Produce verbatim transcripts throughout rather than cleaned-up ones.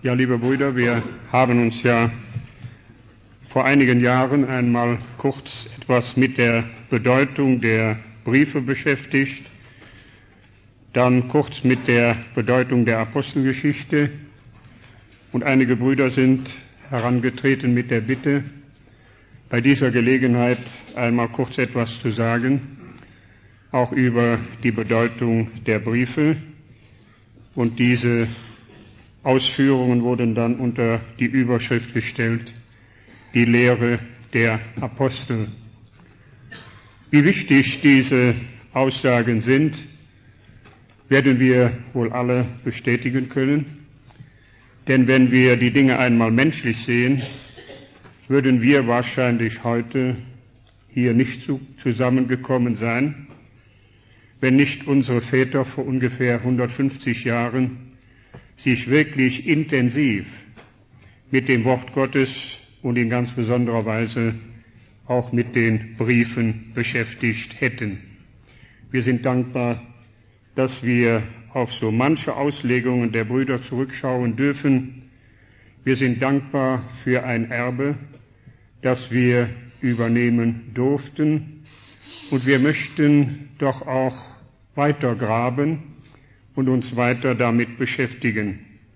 Ja, liebe Brüder, wir haben uns ja vor einigen Jahren einmal kurz etwas mit der Bedeutung der Briefe beschäftigt, dann kurz mit der Bedeutung der Apostelgeschichte, und einige Brüder sind herangetreten mit der Bitte, bei dieser Gelegenheit einmal kurz etwas zu sagen, auch über die Bedeutung der Briefe, und diese Ausführungen wurden dann unter die Überschrift gestellt, die Lehre der Apostel. Wie wichtig diese Aussagen sind, werden wir wohl alle bestätigen können. Denn wenn wir die Dinge einmal menschlich sehen, würden wir wahrscheinlich heute hier nicht zusammengekommen sein, wenn nicht unsere Väter vor ungefähr hundertfünfzig Jahren sich wirklich intensiv mit dem Wort Gottes und in ganz besonderer Weise auch mit den Briefen beschäftigt hätten. Wir sind dankbar, dass wir auf so manche Auslegungen der Brüder zurückschauen dürfen. Wir sind dankbar für ein Erbe, das wir übernehmen durften, und wir möchten doch auch weiter graben und uns weiter damit beschäftigen.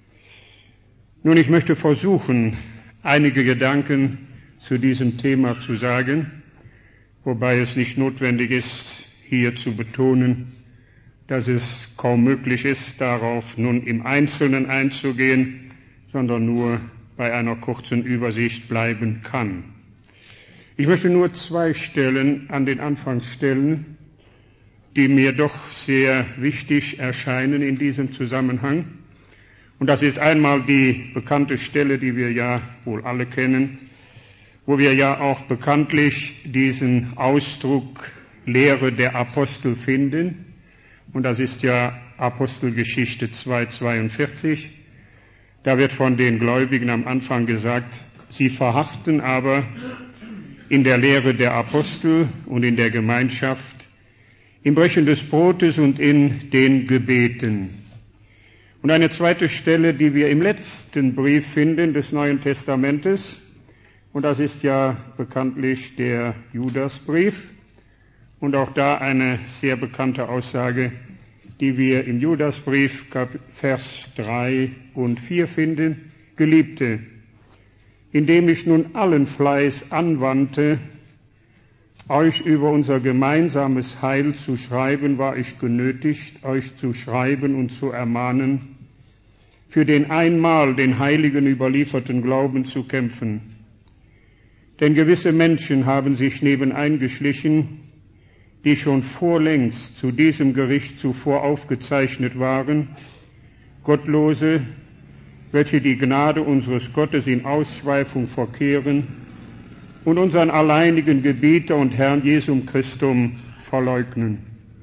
Nun, ich möchte versuchen, einige Gedanken zu diesem Thema zu sagen, wobei es nicht notwendig ist, hier zu betonen, dass es kaum möglich ist, darauf nun im Einzelnen einzugehen, sondern nur bei einer kurzen Übersicht bleiben kann. Ich möchte nur zwei Stellen an den Anfang stellen, die mir doch sehr wichtig erscheinen in diesem Zusammenhang. Und das ist einmal die bekannte Stelle, die wir ja wohl alle kennen, wo wir ja auch bekanntlich diesen Ausdruck Lehre der Apostel finden. Und das ist ja Apostelgeschichte zwei zweiundvierzig. Da wird von den Gläubigen am Anfang gesagt, sie verharrten aber in der Lehre der Apostel und in der Gemeinschaft, im Brechen des Brotes und in den Gebeten. Und eine zweite Stelle, die wir im letzten Brief finden des Neuen Testamentes, und das ist ja bekanntlich der Judasbrief, und auch da eine sehr bekannte Aussage, die wir im Judasbrief Vers drei und vier finden: Geliebte, indem ich nun allen Fleiß anwandte, euch über unser gemeinsames Heil zu schreiben, war ich genötigt, euch zu schreiben und zu ermahnen, für den einmal den Heiligen überlieferten Glauben zu kämpfen. Denn gewisse Menschen haben sich nebeneingeschlichen, die schon vorlängst zu diesem Gericht zuvor aufgezeichnet waren, Gottlose, welche die Gnade unseres Gottes in Ausschweifung verkehren und unseren alleinigen Gebieter und Herrn Jesum Christum verleugnen.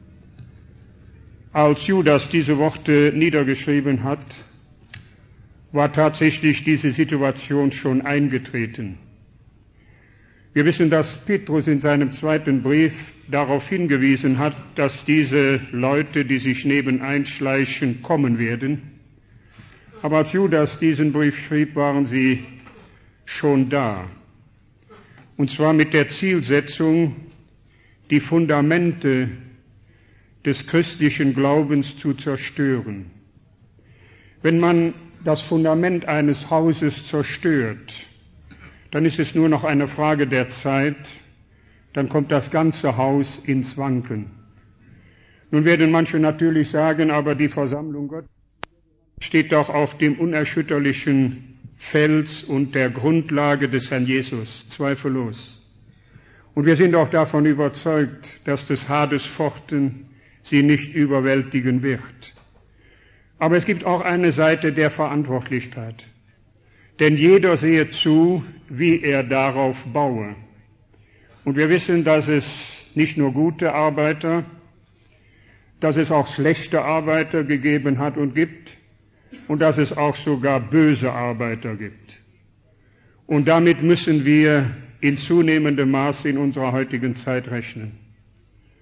Als Judas diese Worte niedergeschrieben hat, war tatsächlich diese Situation schon eingetreten. Wir wissen, dass Petrus in seinem zweiten Brief darauf hingewiesen hat, dass diese Leute, die sich nebeneinschleichen, kommen werden. Aber als Judas diesen Brief schrieb, waren sie schon da. Und zwar mit der Zielsetzung, die Fundamente des christlichen Glaubens zu zerstören. Wenn man das Fundament eines Hauses zerstört, dann ist es nur noch eine Frage der Zeit, dann kommt das ganze Haus ins Wanken. Nun werden manche natürlich sagen, aber die Versammlung Gottes steht doch auf dem unerschütterlichen Fels und der Grundlage des Herrn Jesus, zweifellos. Und wir sind auch davon überzeugt, dass des Hades Pforten sie nicht überwältigen wird. Aber es gibt auch eine Seite der Verantwortlichkeit. Denn jeder sehe zu, wie er darauf baue. Und wir wissen, dass es nicht nur gute Arbeiter, dass es auch schlechte Arbeiter gegeben hat und gibt, und dass es auch sogar böse Arbeiter gibt. Und damit müssen wir in zunehmendem Maße in unserer heutigen Zeit rechnen.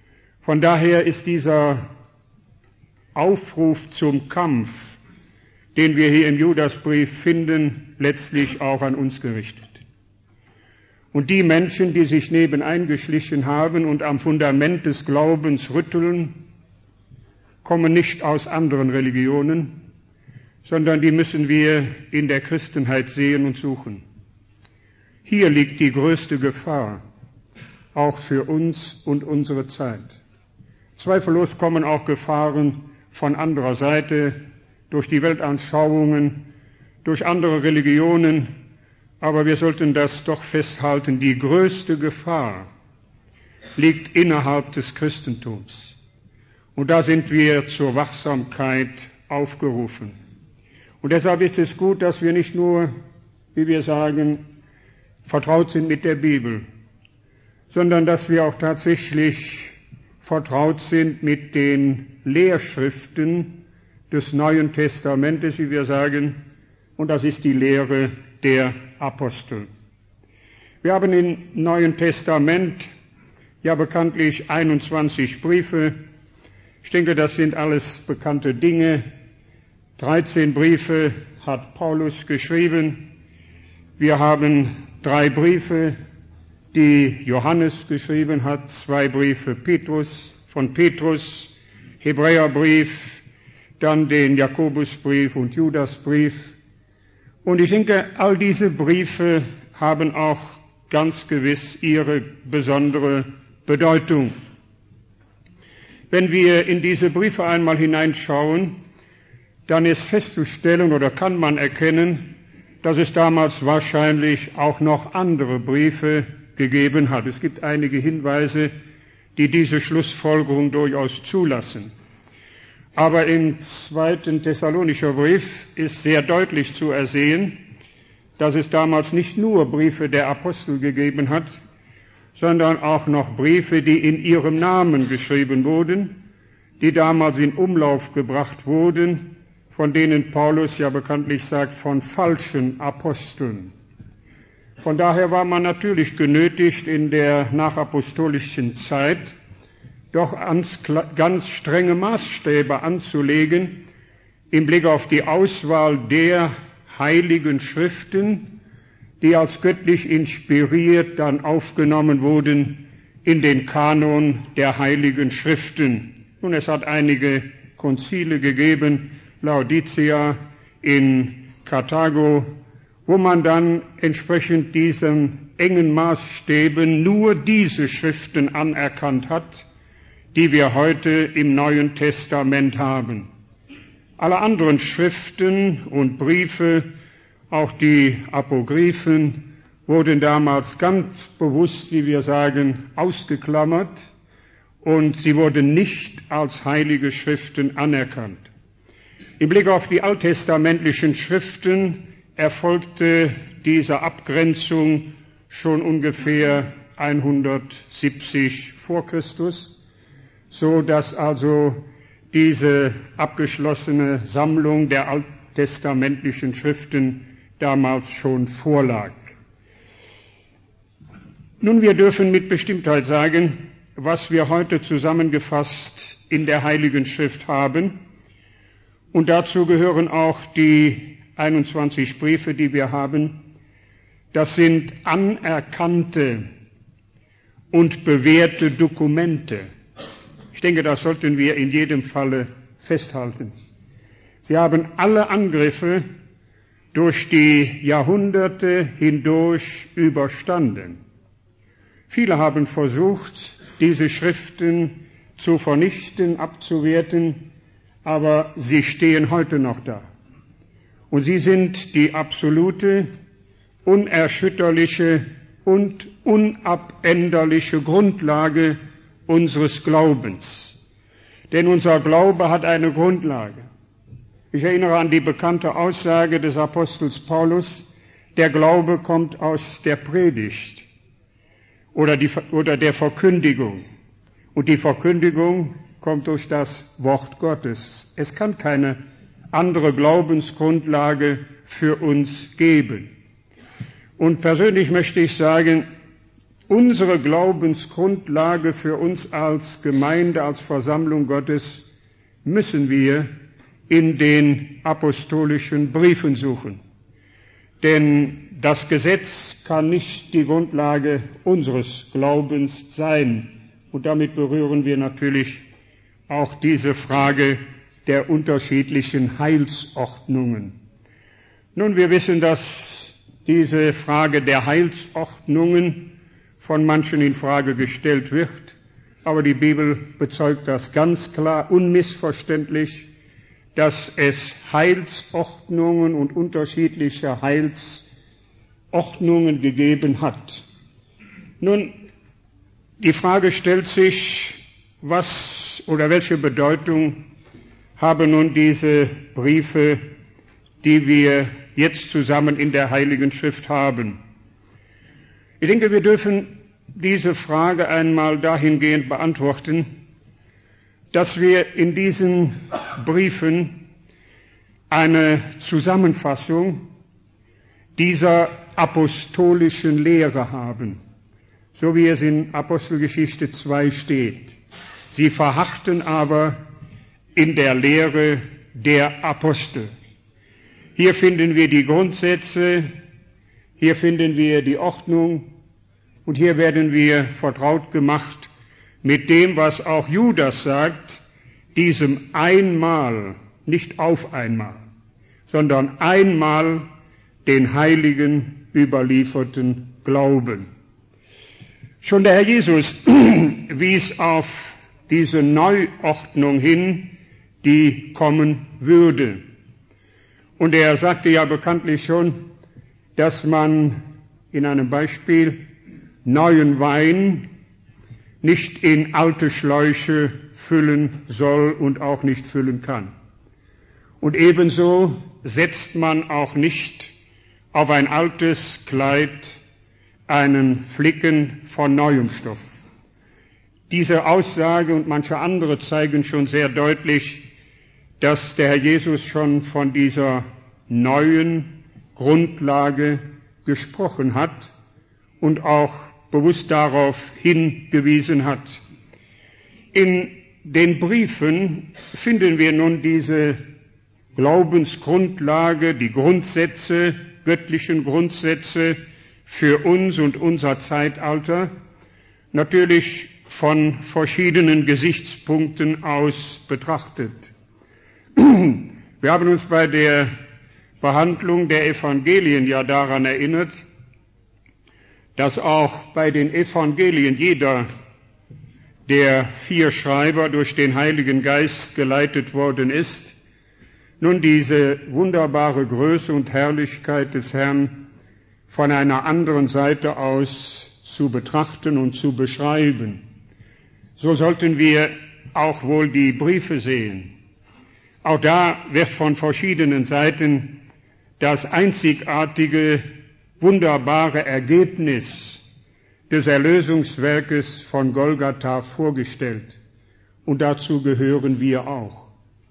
Von daher ist dieser Aufruf zum Kampf den wir hier im Judasbrief finden, letztlich auch an uns gerichtet. Und die Menschen, die sich nebeneingeschlichen haben und am Fundament des Glaubens rütteln, kommen nicht aus anderen Religionen, sondern die müssen wir in der Christenheit sehen und suchen. Hier liegt die größte Gefahr, auch für uns und unsere Zeit. Zweifellos kommen auch Gefahren von anderer Seite, durch die Weltanschauungen, durch andere Religionen, aber wir sollten das doch festhalten, die größte Gefahr liegt innerhalb des Christentums. Und da sind wir zur Wachsamkeit aufgerufen. Und deshalb ist es gut, dass wir nicht nur, wie wir sagen, vertraut sind mit der Bibel, sondern dass wir auch tatsächlich vertraut sind mit den Lehrschriften des Neuen Testamentes, wie wir sagen, und das ist die Lehre der Apostel. Wir haben im Neuen Testament ja bekanntlich einundzwanzig Briefe. Ich denke, das sind alles bekannte Dinge. dreizehn Briefe hat Paulus geschrieben. Wir haben drei Briefe, die Johannes geschrieben hat, zwei Briefe Petrus, von Petrus, Hebräerbrief, dann den Jakobusbrief und Judasbrief. Und ich denke, all diese Briefe haben auch ganz gewiss ihre besondere Bedeutung. Wenn wir in diese Briefe einmal hineinschauen, dann ist festzustellen oder kann man erkennen, dass es damals wahrscheinlich auch noch andere Briefe gegeben hat. Es gibt einige Hinweise, die diese Schlussfolgerung durchaus zulassen. Aber im zweiten Thessalonischer Brief ist sehr deutlich zu ersehen, dass es damals nicht nur Briefe der Apostel gegeben hat, sondern auch noch Briefe, die in ihrem Namen geschrieben wurden, die damals in Umlauf gebracht wurden, von denen Paulus ja bekanntlich sagt, von falschen Aposteln. Von daher war man natürlich genötigt, in der nachapostolischen Zeit doch ganz strenge Maßstäbe anzulegen im Blick auf die Auswahl der heiligen Schriften, die als göttlich inspiriert dann aufgenommen wurden in den Kanon der heiligen Schriften. Nun, es hat einige Konzile gegeben, Laodicea, in Karthago, wo man dann entsprechend diesen engen Maßstäben nur diese Schriften anerkannt hat, die wir heute im Neuen Testament haben. Alle anderen Schriften und Briefe, auch die Apokryphen, wurden damals ganz bewusst, wie wir sagen, ausgeklammert und sie wurden nicht als heilige Schriften anerkannt. Im Blick auf die alttestamentlichen Schriften erfolgte diese Abgrenzung schon ungefähr hundertsiebzig vor Christus, so dass also diese abgeschlossene Sammlung der alttestamentlichen Schriften damals schon vorlag. Nun, wir dürfen mit Bestimmtheit sagen, was wir heute zusammengefasst in der Heiligen Schrift haben. Und dazu gehören auch die einundzwanzig Briefe, die wir haben. Das sind anerkannte und bewährte Dokumente. Ich denke, das sollten wir in jedem Falle festhalten. Sie haben alle Angriffe durch die Jahrhunderte hindurch überstanden. Viele haben versucht, diese Schriften zu vernichten, abzuwerten, aber sie stehen heute noch da. Und sie sind die absolute, unerschütterliche und unabänderliche Grundlage unseres Glaubens. Denn unser Glaube hat eine Grundlage. Ich erinnere an die bekannte Aussage des Apostels Paulus, der Glaube kommt aus der Predigt oder, die, oder der Verkündigung. Und die Verkündigung kommt durch das Wort Gottes. Es kann keine andere Glaubensgrundlage für uns geben. Und persönlich möchte ich sagen, unsere Glaubensgrundlage für uns als Gemeinde, als Versammlung Gottes, müssen wir in den apostolischen Briefen suchen. Denn das Gesetz kann nicht die Grundlage unseres Glaubens sein. Und damit berühren wir natürlich auch diese Frage der unterschiedlichen Heilsordnungen. Nun, wir wissen, dass diese Frage der Heilsordnungen von manchen in Frage gestellt wird, aber die Bibel bezeugt das ganz klar, unmissverständlich, dass es Heilsordnungen und unterschiedliche Heilsordnungen gegeben hat. Nun, die Frage stellt sich, was oder welche Bedeutung haben nun diese Briefe, die wir jetzt zusammen in der Heiligen Schrift haben? Ich denke, wir dürfen diese Frage einmal dahingehend beantworten, dass wir in diesen Briefen eine Zusammenfassung dieser apostolischen Lehre haben, so wie es in Apostelgeschichte zwei steht. Sie verharrten aber in der Lehre der Apostel. Hier finden wir die Grundsätze, hier finden wir die Ordnung und hier werden wir vertraut gemacht mit dem, was auch Judas sagt, diesem einmal, nicht auf einmal, sondern einmal den Heiligen überlieferten Glauben. Schon der Herr Jesus wies auf diese Neuordnung hin, die kommen würde. Und er sagte ja bekanntlich schon, dass man in einem Beispiel neuen Wein nicht in alte Schläuche füllen soll und auch nicht füllen kann. Und ebenso setzt man auch nicht auf ein altes Kleid einen Flicken von neuem Stoff. Diese Aussage und manche andere zeigen schon sehr deutlich, dass der Herr Jesus schon von dieser neuen Grundlage gesprochen hat und auch bewusst darauf hingewiesen hat. In den Briefen finden wir nun diese Glaubensgrundlage, die Grundsätze, göttlichen Grundsätze für uns und unser Zeitalter, natürlich von verschiedenen Gesichtspunkten aus betrachtet. Wir haben uns bei der Behandlung der Evangelien ja daran erinnert, dass auch bei den Evangelien jeder der vier Schreiber durch den Heiligen Geist geleitet worden ist, nun diese wunderbare Größe und Herrlichkeit des Herrn von einer anderen Seite aus zu betrachten und zu beschreiben. So sollten wir auch wohl die Briefe sehen. Auch da wird von verschiedenen Seiten das einzigartige, wunderbare Ergebnis des Erlösungswerkes von Golgatha vorgestellt. Und dazu gehören wir auch.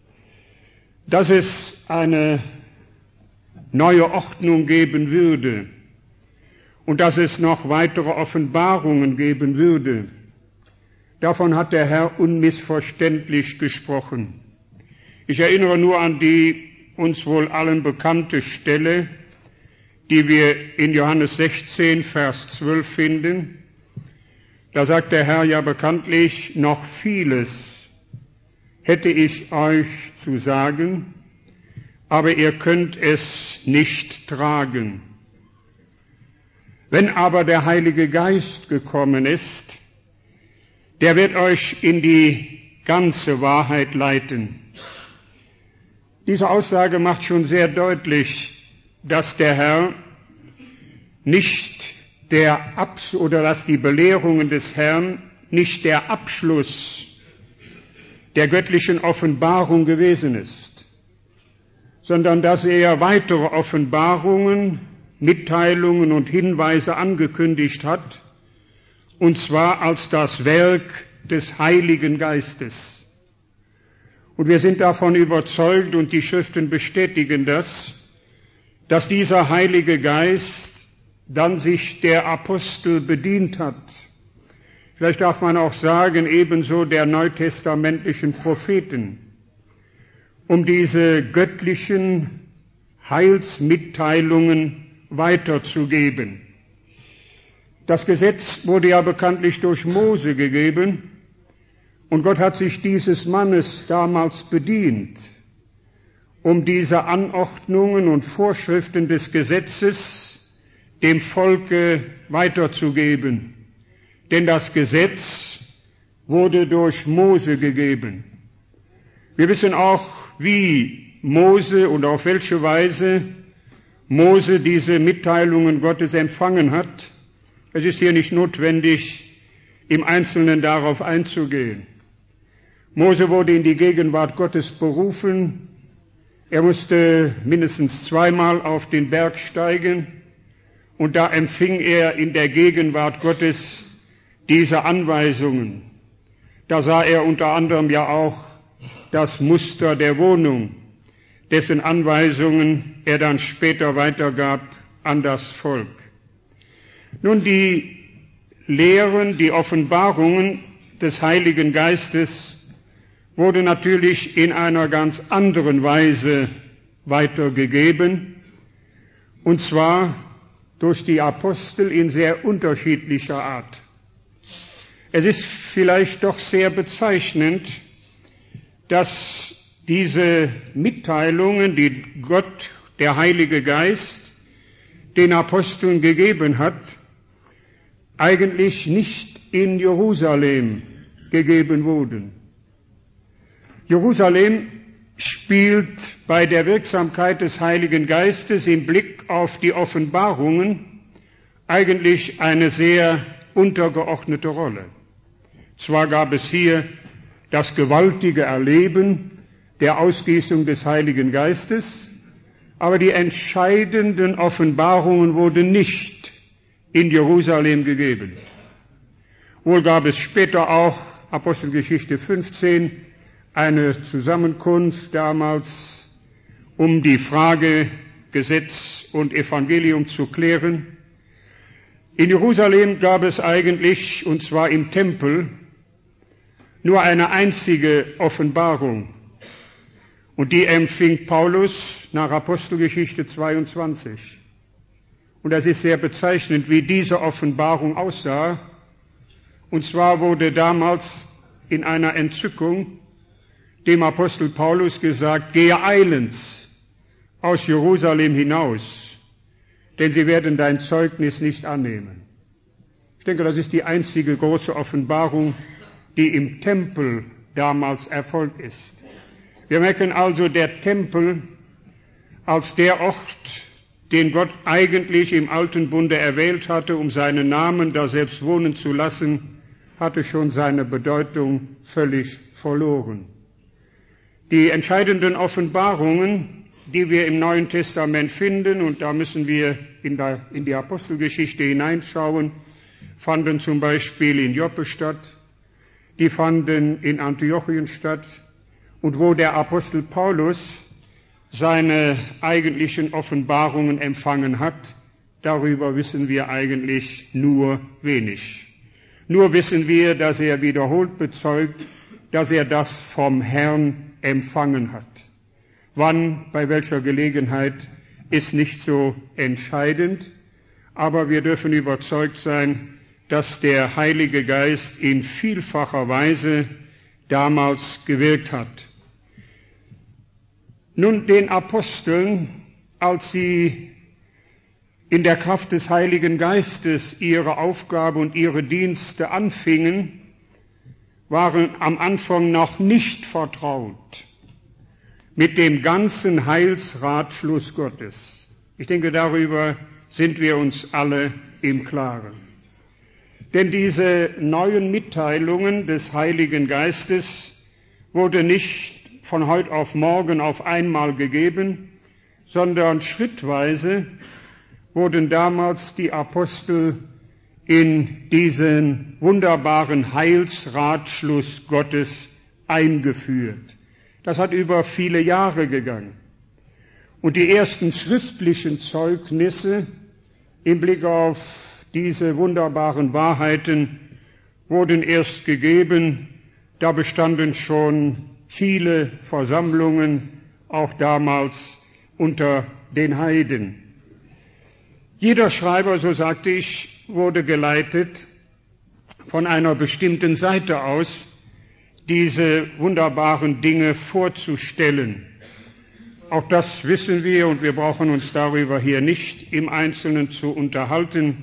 Dass es eine neue Ordnung geben würde und dass es noch weitere Offenbarungen geben würde, davon hat der Herr unmissverständlich gesprochen. Ich erinnere nur an die uns wohl allen bekannte Stelle, die wir in Johannes sechzehn, Vers zwölf finden. Da sagt der Herr ja bekanntlich, noch vieles hätte ich euch zu sagen, aber ihr könnt es nicht tragen. Wenn aber der Heilige Geist gekommen ist, der wird euch in die ganze Wahrheit leiten. Diese Aussage macht schon sehr deutlich, dass der Herr nicht der Abschluss oder dass die Belehrungen des Herrn nicht der Abschluss der göttlichen Offenbarung gewesen ist, sondern dass er weitere Offenbarungen, Mitteilungen und Hinweise angekündigt hat, und zwar als das Werk des Heiligen Geistes. Und wir sind davon überzeugt, und die Schriften bestätigen das, dass dieser Heilige Geist dann sich der Apostel bedient hat. Vielleicht darf man auch sagen, ebenso der neutestamentlichen Propheten. um diese göttlichen Heilsmitteilungen weiterzugeben. Das Gesetz wurde ja bekanntlich durch Mose gegeben und Gott hat sich dieses Mannes damals bedient, um diese Anordnungen und Vorschriften des Gesetzes dem Volke weiterzugeben. Denn das Gesetz wurde durch Mose gegeben. Wir wissen auch, wie Mose und auf welche Weise Mose diese Mitteilungen Gottes empfangen hat. Es ist hier nicht notwendig, im Einzelnen darauf einzugehen. Mose wurde in die Gegenwart Gottes berufen. Er musste mindestens zweimal auf den Berg steigen und da empfing er in der Gegenwart Gottes diese Anweisungen. Da sah er unter anderem ja auch das Muster der Wohnung, dessen Anweisungen er dann später weitergab an das Volk. Nun, die Lehren, die Offenbarungen des Heiligen Geistes wurde natürlich in einer ganz anderen Weise weitergegeben, und zwar durch die Apostel in sehr unterschiedlicher Art. Es ist vielleicht doch sehr bezeichnend, dass diese Mitteilungen, die Gott, der Heilige Geist, den Aposteln gegeben hat, eigentlich nicht in Jerusalem gegeben wurden. Jerusalem spielt bei der Wirksamkeit des Heiligen Geistes im Blick auf die Offenbarungen eigentlich eine sehr untergeordnete Rolle. Zwar gab es hier das gewaltige Erleben der Ausgießung des Heiligen Geistes, aber die entscheidenden Offenbarungen wurden nicht in Jerusalem gegeben. Wohl gab es später auch, Apostelgeschichte fünfzehn, eine Zusammenkunft damals, um die Frage Gesetz und Evangelium zu klären. In Jerusalem gab es eigentlich, und zwar im Tempel, nur eine einzige Offenbarung. Und die empfing Paulus nach Apostelgeschichte zweiundzwanzig. Und das ist sehr bezeichnend, wie diese Offenbarung aussah. Und zwar wurde damals in einer Entzückung dem Apostel Paulus gesagt, gehe eilends aus Jerusalem hinaus, denn sie werden dein Zeugnis nicht annehmen. Ich denke, das ist die einzige große Offenbarung, die im Tempel damals erfolgt ist. Wir merken also, der Tempel als der Ort, den Gott eigentlich im Alten Bunde erwählt hatte, um seinen Namen da selbst wohnen zu lassen, hatte schon seine Bedeutung völlig verloren. Die entscheidenden Offenbarungen, die wir im Neuen Testament finden, und da müssen wir in, der, in die Apostelgeschichte hineinschauen, fanden zum Beispiel in Joppe statt, die fanden in Antiochien statt, und wo der Apostel Paulus seine eigentlichen Offenbarungen empfangen hat, darüber wissen wir eigentlich nur wenig. Nur wissen wir, dass er wiederholt bezeugt, dass er das vom Herrn empfangen hat. Wann, bei welcher Gelegenheit, ist nicht so entscheidend, aber wir dürfen überzeugt sein, dass der Heilige Geist in vielfacher Weise damals gewirkt hat. Nun, den Aposteln, als sie in der Kraft des Heiligen Geistes ihre Aufgabe und ihre Dienste anfingen, waren am Anfang noch nicht vertraut mit dem ganzen Heilsratschluss Gottes. Ich denke, darüber sind wir uns alle im Klaren. Denn diese neuen Mitteilungen des Heiligen Geistes wurden nicht von heute auf morgen auf einmal gegeben, sondern schrittweise wurden damals die Apostel in diesen wunderbaren Heilsratschluss Gottes eingeführt. Das hat über viele Jahre gegangen. Und die ersten schriftlichen Zeugnisse im Blick auf diese wunderbaren Wahrheiten wurden erst gegeben. Da bestanden schon viele Versammlungen auch damals unter den Heiden. Jeder Schreiber, so sagte ich, wurde geleitet von einer bestimmten Seite aus, diese wunderbaren Dinge vorzustellen. Auch das wissen wir und wir brauchen uns darüber hier nicht im Einzelnen zu unterhalten.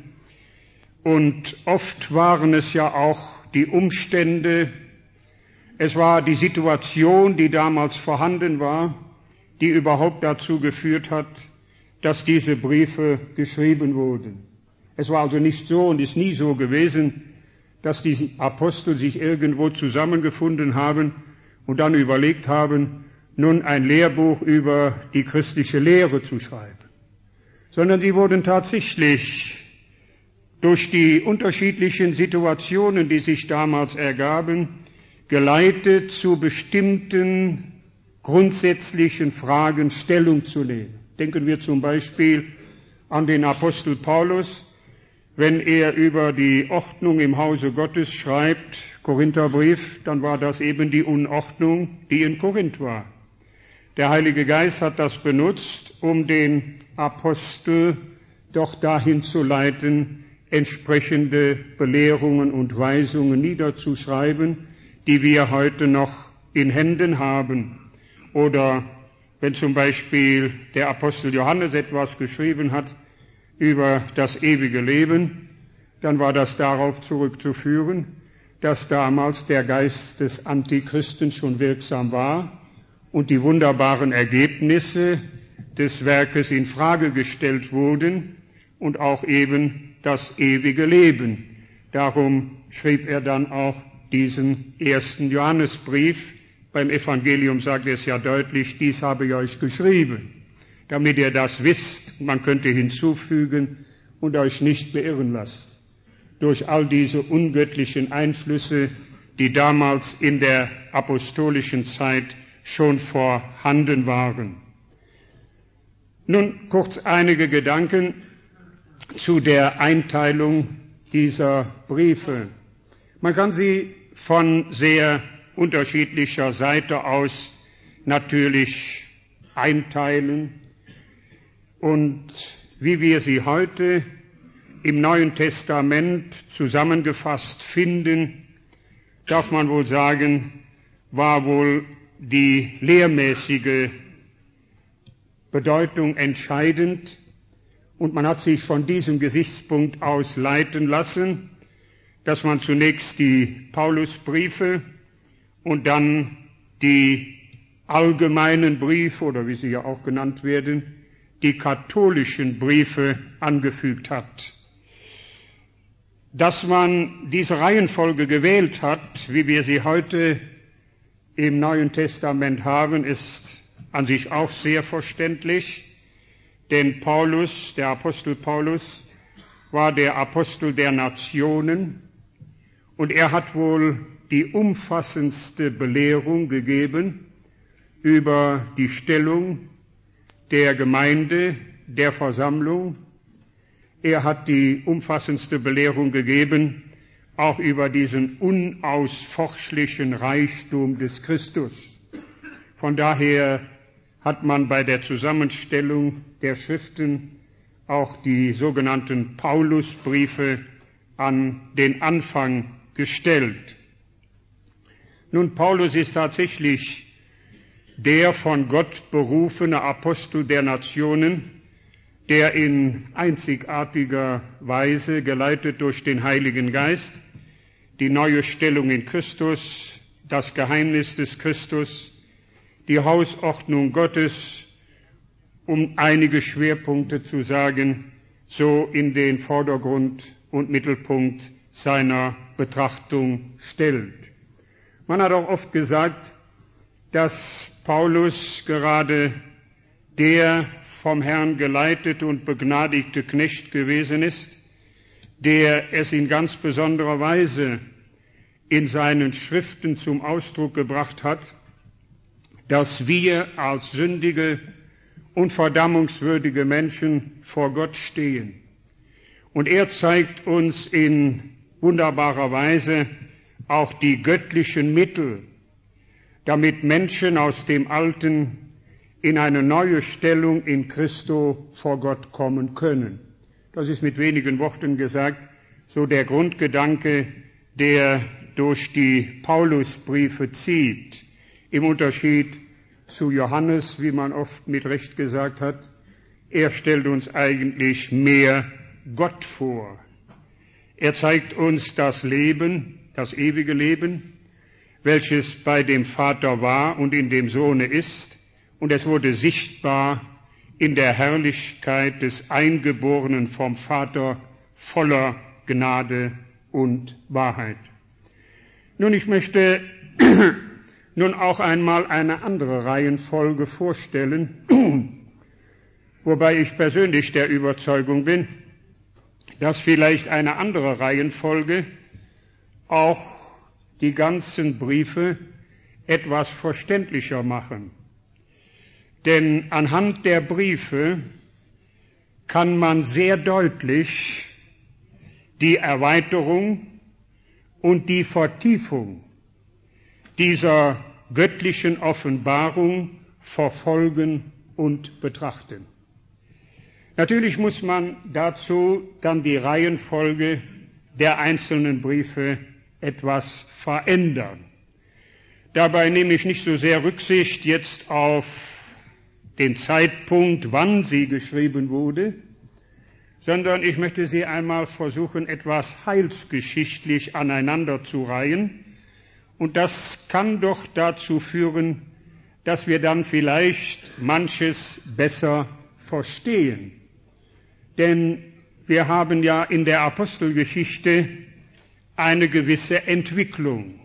Und oft waren es ja auch die Umstände, es war die Situation, die damals vorhanden war, die überhaupt dazu geführt hat, dass diese Briefe geschrieben wurden. Es war also nicht so und ist nie so gewesen, dass die Apostel sich irgendwo zusammengefunden haben und dann überlegt haben, nun ein Lehrbuch über die christliche Lehre zu schreiben, sondern sie wurden tatsächlich durch die unterschiedlichen Situationen, die sich damals ergaben, geleitet, zu bestimmten grundsätzlichen Fragen Stellung zu nehmen. Denken wir zum Beispiel an den Apostel Paulus, wenn er über die Ordnung im Hause Gottes schreibt, Korintherbrief, dann war das eben die Unordnung, die in Korinth war. Der Heilige Geist hat das benutzt, um den Apostel doch dahin zu leiten, entsprechende Belehrungen und Weisungen niederzuschreiben, die wir heute noch in Händen haben. Oder wenn zum Beispiel der Apostel Johannes etwas geschrieben hat über das ewige Leben, dann war das darauf zurückzuführen, dass damals der Geist des Antichristen schon wirksam war und die wunderbaren Ergebnisse des Werkes in Frage gestellt wurden und auch eben das ewige Leben. Darum schrieb er dann auch diesen ersten Johannesbrief. Beim Evangelium sagt er es ja deutlich, dies habe ich euch geschrieben, damit ihr das wisst. Man könnte hinzufügen und euch nicht beirren lasst durch all diese ungöttlichen Einflüsse, die damals in der apostolischen Zeit schon vorhanden waren. Nun kurz einige Gedanken zu der Einteilung dieser Briefe. Man kann sie von sehr unterschiedlicher Seite aus natürlich einteilen. Und wie wir sie heute im Neuen Testament zusammengefasst finden, darf man wohl sagen, war wohl die lehrmäßige Bedeutung entscheidend. Und man hat sich von diesem Gesichtspunkt aus leiten lassen, dass man zunächst die Paulusbriefe und dann die allgemeinen Briefe, oder wie sie ja auch genannt werden, die katholischen Briefe angefügt hat. Dass man diese Reihenfolge gewählt hat, wie wir sie heute im Neuen Testament haben, ist an sich auch sehr verständlich, denn Paulus, der Apostel Paulus, war der Apostel der Nationen und er hat wohl die umfassendste Belehrung gegeben über die Stellung der Gemeinde, der Versammlung. Er hat die umfassendste Belehrung gegeben, auch über diesen unausforschlichen Reichtum des Christus. Von daher hat man bei der Zusammenstellung der Schriften auch die sogenannten Paulusbriefe an den Anfang gestellt. Nun, Paulus ist tatsächlich der von Gott berufene Apostel der Nationen, der in einzigartiger Weise, geleitet durch den Heiligen Geist, die neue Stellung in Christus, das Geheimnis des Christus, die Hausordnung Gottes, um einige Schwerpunkte zu sagen, so in den Vordergrund und Mittelpunkt seiner Betrachtung stellt. Man hat auch oft gesagt, dass Paulus gerade der vom Herrn geleitete und begnadigte Knecht gewesen ist, der es in ganz besonderer Weise in seinen Schriften zum Ausdruck gebracht hat, dass wir als sündige und verdammungswürdige Menschen vor Gott stehen. Und er zeigt uns in wunderbarer Weise auch die göttlichen Mittel, damit Menschen aus dem alten, in eine neue Stellung in Christo vor Gott kommen können. Das ist mit wenigen Worten gesagt so der Grundgedanke, der durch die Paulusbriefe zieht, im Unterschied zu Johannes, wie man oft mit Recht gesagt hat. Er stellt uns eigentlich mehr Gott vor. Er zeigt uns das Leben, das ewige Leben, welches bei dem Vater war und in dem Sohne ist, und es wurde sichtbar in der Herrlichkeit des Eingeborenen vom Vater voller Gnade und Wahrheit. Nun, ich möchte nun auch einmal eine andere Reihenfolge vorstellen, wobei ich persönlich der Überzeugung bin, dass vielleicht eine andere Reihenfolge auch die ganzen Briefe etwas verständlicher machen. Denn anhand der Briefe kann man sehr deutlich die Erweiterung und die Vertiefung dieser göttlichen Offenbarung verfolgen und betrachten. Natürlich muss man dazu dann die Reihenfolge der einzelnen Briefe etwas verändern. Dabei nehme ich nicht so sehr Rücksicht jetzt auf den Zeitpunkt, wann sie geschrieben wurde, sondern ich möchte sie einmal versuchen, etwas heilsgeschichtlich aneinander zu reihen. Und das kann doch dazu führen, dass wir dann vielleicht manches besser verstehen. Denn wir haben ja in der Apostelgeschichte eine gewisse Entwicklung.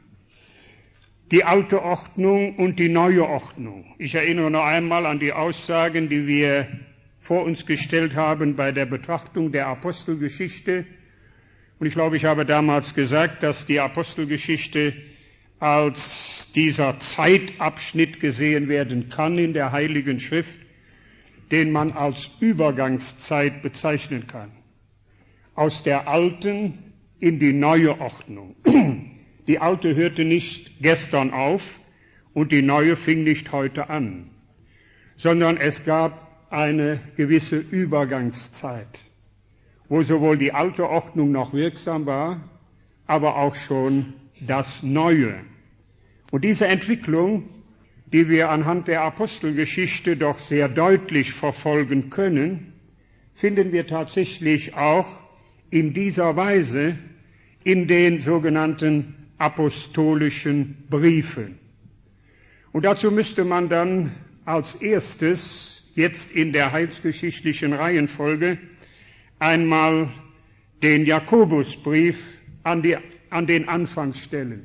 Die alte Ordnung und die neue Ordnung. Ich erinnere noch einmal an die Aussagen, die wir vor uns gestellt haben bei der Betrachtung der Apostelgeschichte. Und ich glaube, ich habe damals gesagt, dass die Apostelgeschichte als dieser Zeitabschnitt gesehen werden kann in der Heiligen Schrift, den man als Übergangszeit bezeichnen kann. Aus der alten in die neue Ordnung. Die alte hörte nicht gestern auf und die neue fing nicht heute an, sondern es gab eine gewisse Übergangszeit, wo sowohl die alte Ordnung noch wirksam war, aber auch schon das Neue. Und diese Entwicklung, die wir anhand der Apostelgeschichte doch sehr deutlich verfolgen können, finden wir tatsächlich auch in dieser Weise in den sogenannten apostolischen Briefen. Und dazu müsste man dann als erstes jetzt in der heilsgeschichtlichen Reihenfolge einmal den Jakobusbrief an, die, an den Anfang stellen.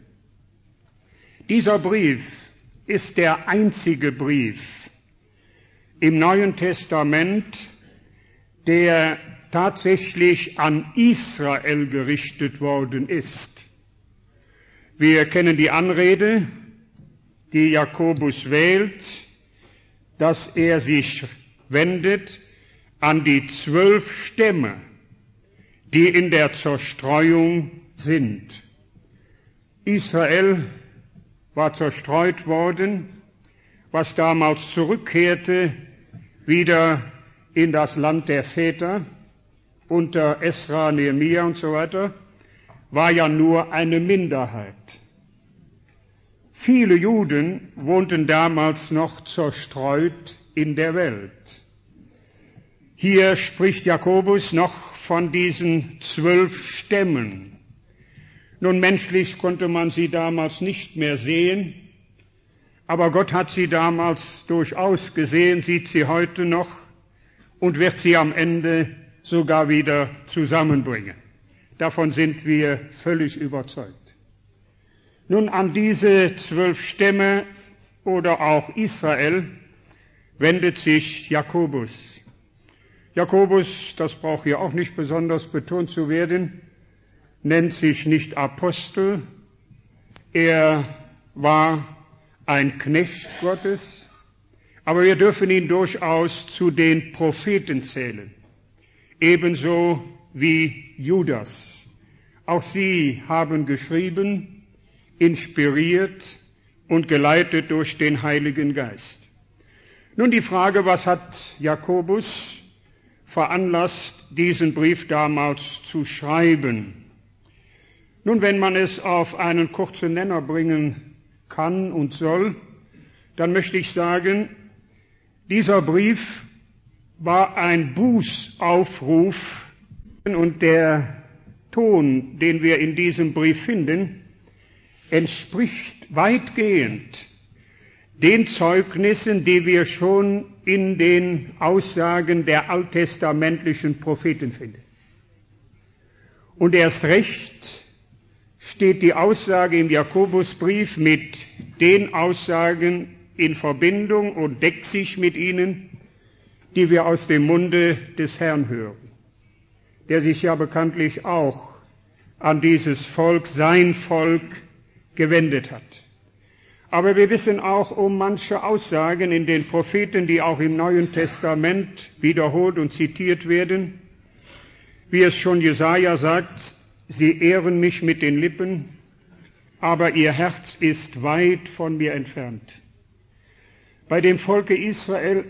Dieser Brief ist der einzige Brief im Neuen Testament, der tatsächlich an Israel gerichtet worden ist. Wir kennen die Anrede, die Jakobus wählt, dass er sich wendet an die zwölf Stämme, die in der Zerstreuung sind. Israel war zerstreut worden, was damals zurückkehrte wieder in das Land der Väter unter Esra, Nehemia und so weiter, war ja nur eine Minderheit. Viele Juden wohnten damals noch zerstreut in der Welt. Hier spricht Jakobus noch von diesen zwölf Stämmen. Nun, menschlich konnte man sie damals nicht mehr sehen, aber Gott hat sie damals durchaus gesehen, sieht sie heute noch und wird sie am Ende sogar wieder zusammenbringen. Davon sind wir völlig überzeugt. Nun, an diese zwölf Stämme oder auch Israel wendet sich Jakobus. Jakobus, das braucht hier auch nicht besonders betont zu werden, nennt sich nicht Apostel. Er war ein Knecht Gottes, aber wir dürfen ihn durchaus zu den Propheten zählen, ebenso wie Judas. Auch sie haben geschrieben, inspiriert und geleitet durch den Heiligen Geist. Nun die Frage, was hat Jakobus veranlasst, diesen Brief damals zu schreiben? Nun, wenn man es auf einen kurzen Nenner bringen kann und soll, dann möchte ich sagen, dieser Brief war ein Bußaufruf und der Ton, den wir in diesem Brief finden, entspricht weitgehend den Zeugnissen, die wir schon in den Aussagen der alttestamentlichen Propheten finden. Und erst recht steht die Aussage im Jakobusbrief mit den Aussagen in Verbindung und deckt sich mit ihnen, die wir aus dem Munde des Herrn hören, der sich ja bekanntlich auch an dieses Volk, sein Volk, gewendet hat. Aber wir wissen auch um manche Aussagen in den Propheten, die auch im Neuen Testament wiederholt und zitiert werden, wie es schon Jesaja sagt, sie ehren mich mit den Lippen, aber ihr Herz ist weit von mir entfernt. Bei dem Volke Israel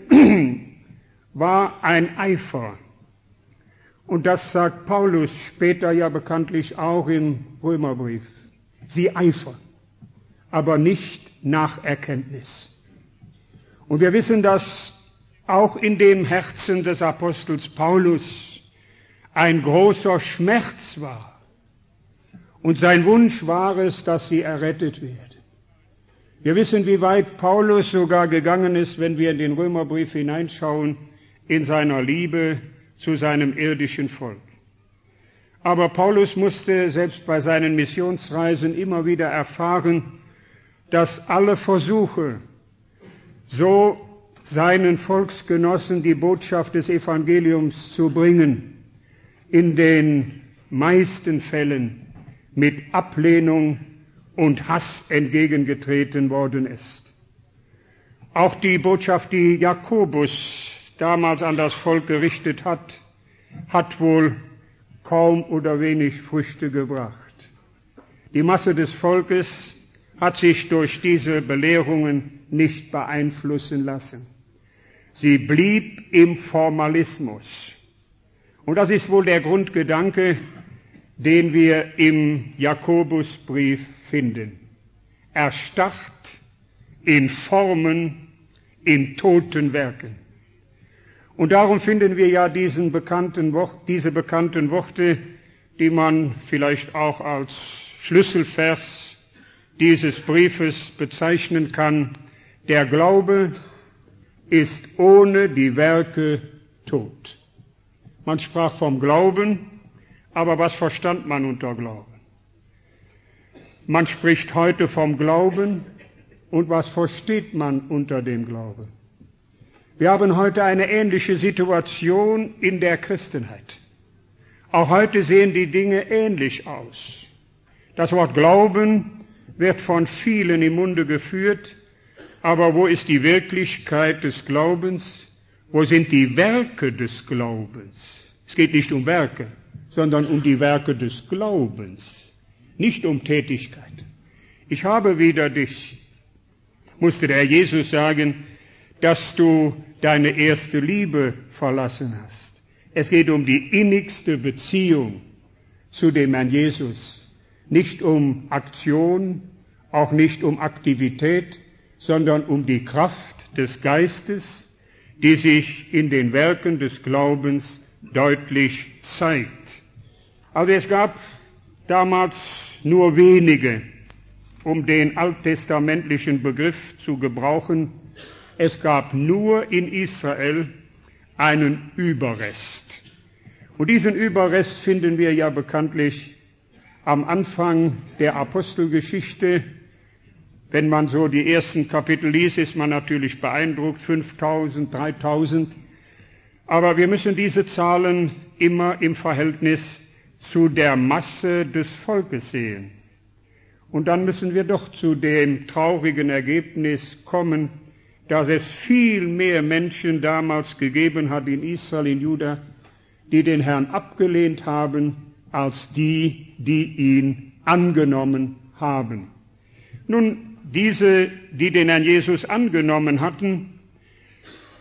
war ein Eifer. Und das sagt Paulus später ja bekanntlich auch im Römerbrief. Sie eifern, aber nicht nach Erkenntnis. Und wir wissen, dass auch in dem Herzen des Apostels Paulus ein großer Schmerz war. Und sein Wunsch war es, dass sie errettet werden. Wir wissen, wie weit Paulus sogar gegangen ist, wenn wir in den Römerbrief hineinschauen, in seiner Liebe zu seinem irdischen Volk. Aber Paulus musste selbst bei seinen Missionsreisen immer wieder erfahren, dass alle Versuche, so seinen Volksgenossen die Botschaft des Evangeliums zu bringen, in den meisten Fällen mit Ablehnung und Hass entgegengetreten worden ist. Auch die Botschaft, die Jakobus damals an das Volk gerichtet hat, hat wohl kaum oder wenig Früchte gebracht. Die Masse des Volkes hat sich durch diese Belehrungen nicht beeinflussen lassen. Sie blieb im Formalismus. Und das ist wohl der Grundgedanke, den wir im Jakobusbrief finden. Erstarrt in Formen, in toten Werken. Und darum finden wir ja diesen bekannten, diese bekannten Worte, die man vielleicht auch als Schlüsselvers dieses Briefes bezeichnen kann. Der Glaube ist ohne die Werke tot. Man sprach vom Glauben, aber was verstand man unter Glauben? Man spricht heute vom Glauben, und was versteht man unter dem Glauben? Wir haben heute eine ähnliche Situation in der Christenheit. Auch heute sehen die Dinge ähnlich aus. Das Wort Glauben wird von vielen im Munde geführt, aber wo ist die Wirklichkeit des Glaubens? Wo sind die Werke des Glaubens? Es geht nicht um Werke, sondern um die Werke des Glaubens, nicht um Tätigkeit. Ich habe wieder dich, musste der Herr Jesus sagen, dass du deine erste Liebe verlassen hast. Es geht um die innigste Beziehung zu dem Herrn Jesus. Nicht um Aktion, auch nicht um Aktivität, sondern um die Kraft des Geistes, die sich in den Werken des Glaubens deutlich zeigt. Also es gab damals nur wenige, um den alttestamentlichen Begriff zu gebrauchen, es gab nur in Israel einen Überrest. Und diesen Überrest finden wir ja bekanntlich am Anfang der Apostelgeschichte. Wenn man so die ersten Kapitel liest, ist man natürlich beeindruckt, fünftausend, dreitausend. Aber wir müssen diese Zahlen immer im Verhältnis zu der Masse des Volkes sehen. Und dann müssen wir doch zu dem traurigen Ergebnis kommen, dass es viel mehr Menschen damals gegeben hat in Israel, in Juda, die den Herrn abgelehnt haben, als die, die ihn angenommen haben. Nun, diese, die den Herrn Jesus angenommen hatten,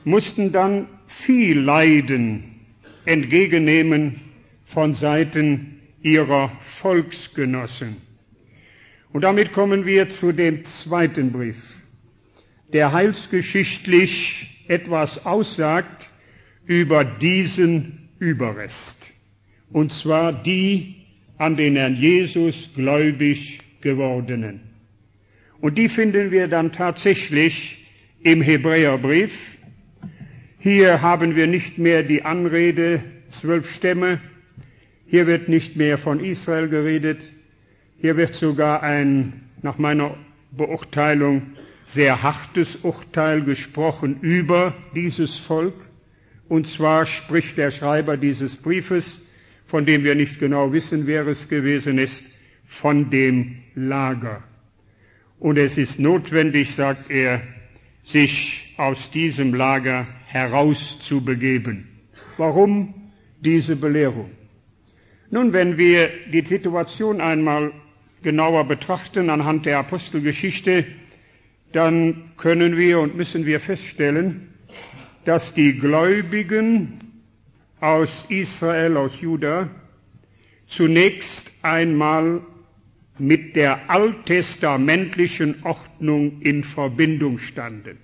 mussten dann viel Leiden entgegennehmen von Seiten ihrer Volksgenossen. Und damit kommen wir zu dem zweiten Brief, der heilsgeschichtlich etwas aussagt über diesen Überrest, und zwar die an den Herrn Jesus gläubig gewordenen. Und die finden wir dann tatsächlich im Hebräerbrief. Hier haben wir nicht mehr die Anrede, zwölf Stämme. Hier wird nicht mehr von Israel geredet. Hier wird sogar ein, nach meiner Beurteilung, sehr hartes Urteil gesprochen über dieses Volk. Und zwar spricht der Schreiber dieses Briefes, von dem wir nicht genau wissen, wer es gewesen ist, von dem Lager. Und es ist notwendig, sagt er, sich aus diesem Lager herauszubegeben. Warum diese Belehrung? Nun, wenn wir die Situation einmal genauer betrachten anhand der Apostelgeschichte, dann können wir und müssen wir feststellen, dass die Gläubigen aus Israel, aus Juda, zunächst einmal mit der alttestamentlichen Ordnung in Verbindung standen.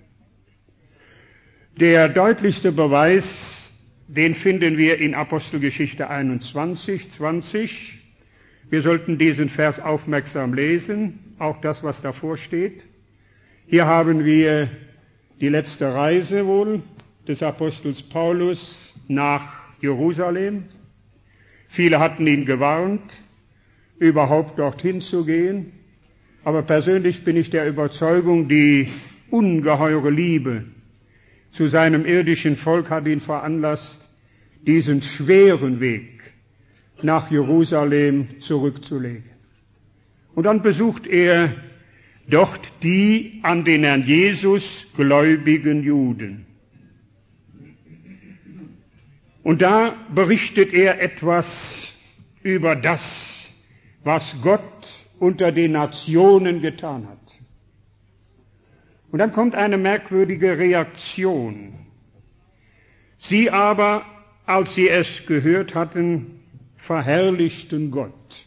Der deutlichste Beweis, den finden wir in Apostelgeschichte einundzwanzig, zwanzig. Wir sollten diesen Vers aufmerksam lesen, auch das, was davor steht. Hier haben wir die letzte Reise wohl des Apostels Paulus nach Jerusalem. Viele hatten ihn gewarnt, überhaupt dorthin zu gehen. Aber persönlich bin ich der Überzeugung, die ungeheure Liebe zu seinem irdischen Volk hat ihn veranlasst, diesen schweren Weg nach Jerusalem zurückzulegen. Und dann besucht er dort die an den Herrn Jesus gläubigen Juden. Und da berichtet er etwas über das, was Gott unter den Nationen getan hat. Und dann kommt eine merkwürdige Reaktion. Sie aber, als sie es gehört hatten, verherrlichten Gott.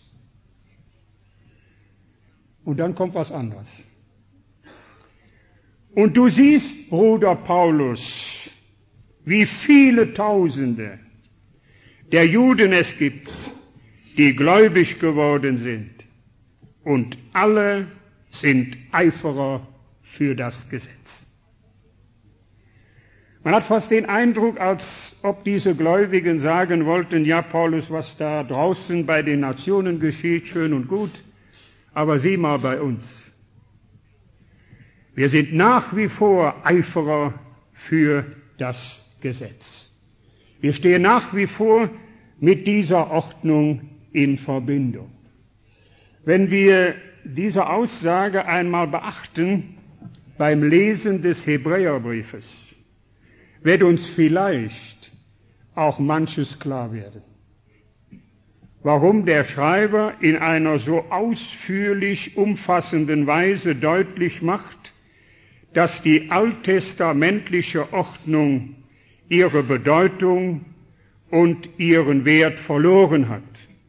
Und dann kommt was anderes. Und du siehst, Bruder Paulus, wie viele Tausende der Juden es gibt, die gläubig geworden sind. Und alle sind Eiferer für das Gesetz. Man hat fast den Eindruck, als ob diese Gläubigen sagen wollten, ja Paulus, was da draußen bei den Nationen geschieht, schön und gut, aber sieh mal bei uns. Wir sind nach wie vor Eiferer für das Gesetz. Wir stehen nach wie vor mit dieser Ordnung in Verbindung. Wenn wir diese Aussage einmal beachten beim Lesen des Hebräerbriefes, wird uns vielleicht auch manches klar werden. Warum der Schreiber in einer so ausführlich umfassenden Weise deutlich macht, dass die alttestamentliche Ordnung ihre Bedeutung und ihren Wert verloren hat.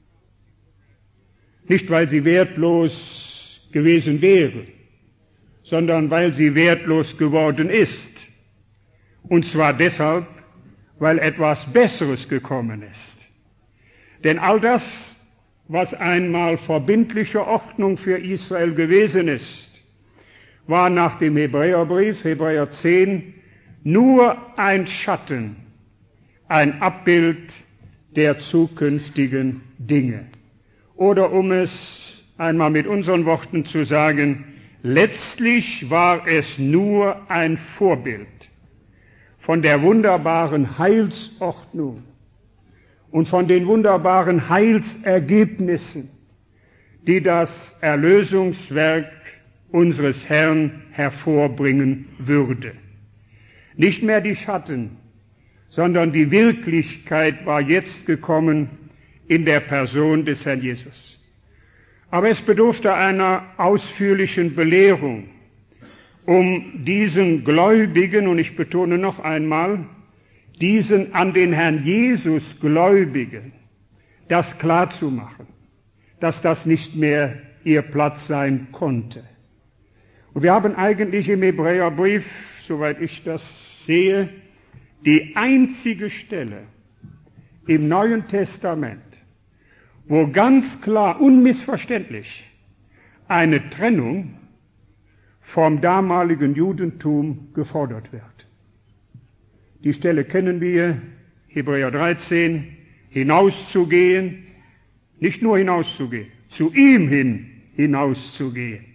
Nicht, weil sie wertlos gewesen wäre, sondern weil sie wertlos geworden ist. Und zwar deshalb, weil etwas Besseres gekommen ist. Denn all das, was einmal verbindliche Ordnung für Israel gewesen ist, war nach dem Hebräerbrief, Hebräer zehn, nur ein Schatten, ein Abbild der zukünftigen Dinge. Oder um es einmal mit unseren Worten zu sagen, letztlich war es nur ein Vorbild von der wunderbaren Heilsordnung und von den wunderbaren Heilsergebnissen, die das Erlösungswerk unseres Herrn hervorbringen würde. Nicht mehr die Schatten, sondern die Wirklichkeit war jetzt gekommen in der Person des Herrn Jesus. Aber es bedurfte einer ausführlichen Belehrung. um diesen Gläubigen, und ich betone noch einmal, diesen an den Herrn Jesus Gläubigen, das klarzumachen, dass das nicht mehr ihr Platz sein konnte. Und wir haben eigentlich im Hebräerbrief, soweit ich das sehe, die einzige Stelle im Neuen Testament, wo ganz klar, unmissverständlich eine Trennung vom damaligen Judentum gefordert wird. Die Stelle kennen wir, Hebräer dreizehn, hinauszugehen, nicht nur hinauszugehen, zu ihm hin hinauszugehen,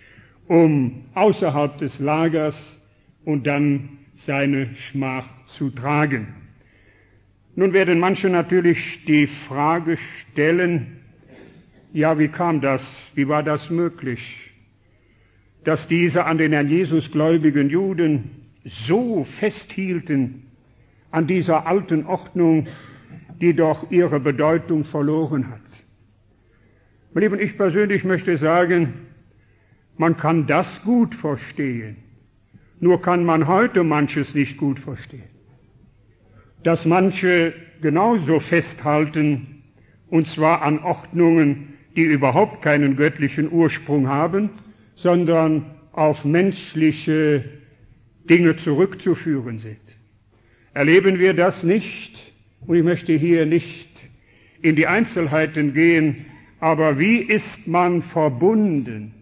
um außerhalb des Lagers und dann seine Schmach zu tragen. Nun werden manche natürlich die Frage stellen, ja, wie kam das, wie war das möglich, dass diese an den Herrn Jesus gläubigen Juden so festhielten an dieser alten Ordnung, die doch ihre Bedeutung verloren hat. Meine Lieben, ich persönlich möchte sagen, man kann das gut verstehen, nur kann man heute manches nicht gut verstehen. Dass manche genauso festhalten, und zwar an Ordnungen, die überhaupt keinen göttlichen Ursprung haben, sondern auf menschliche Dinge zurückzuführen sind. Erleben wir das nicht? Und ich möchte hier nicht in die Einzelheiten gehen, aber wie ist man verbunden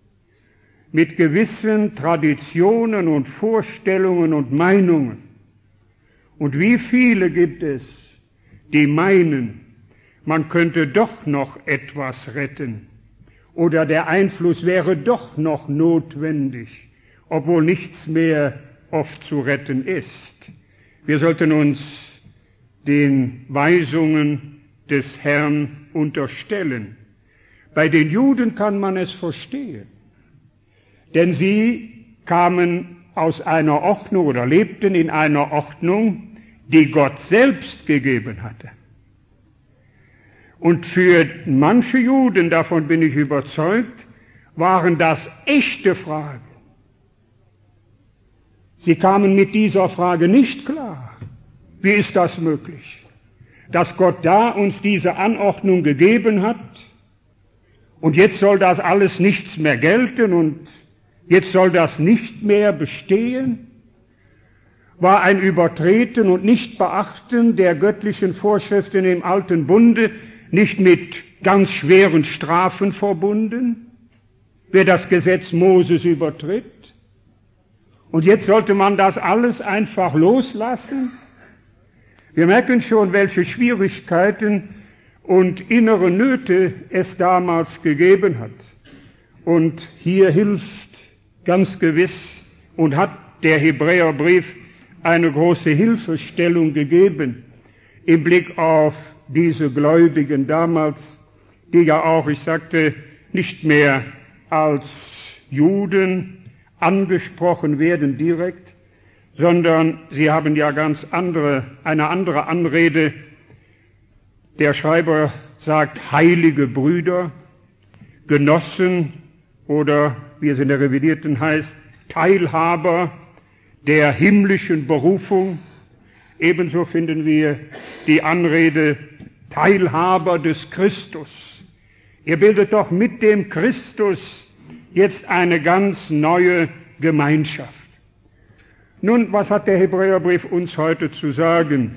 mit gewissen Traditionen und Vorstellungen und Meinungen? Und wie viele gibt es, die meinen, man könnte doch noch etwas retten oder der Einfluss wäre doch noch notwendig, obwohl nichts mehr oft zu retten ist. Wir sollten uns den Weisungen des Herrn unterstellen. Bei den Juden kann man es verstehen, denn sie kamen aus einer Ordnung oder lebten in einer Ordnung, die Gott selbst gegeben hatte. Und für manche Juden, davon bin ich überzeugt, waren das echte Fragen. Sie kamen mit dieser Frage nicht klar. Wie ist das möglich, dass Gott da uns diese Anordnung gegeben hat und jetzt soll das alles nichts mehr gelten und jetzt soll das nicht mehr bestehen? War ein Übertreten und Nichtbeachten der göttlichen Vorschriften im Alten Bunde nicht mit ganz schweren Strafen verbunden, wer das Gesetz Moses übertritt? Und jetzt sollte man das alles einfach loslassen? Wir merken schon, welche Schwierigkeiten und innere Nöte es damals gegeben hat. Und hier hilft ganz gewiss und hat der Hebräerbrief eine große Hilfestellung gegeben im Blick auf diese Gläubigen damals, die ja auch, ich sagte, nicht mehr als Juden angesprochen werden direkt, sondern sie haben ja ganz andere, eine andere Anrede. Der Schreiber sagt heilige Brüder, Genossen oder, wie es in der Revidierten heißt, Teilhaber der himmlischen Berufung. Ebenso finden wir die Anrede Teilhaber des Christus. Ihr bildet doch mit dem Christus jetzt eine ganz neue Gemeinschaft. Nun, was hat der Hebräerbrief uns heute zu sagen?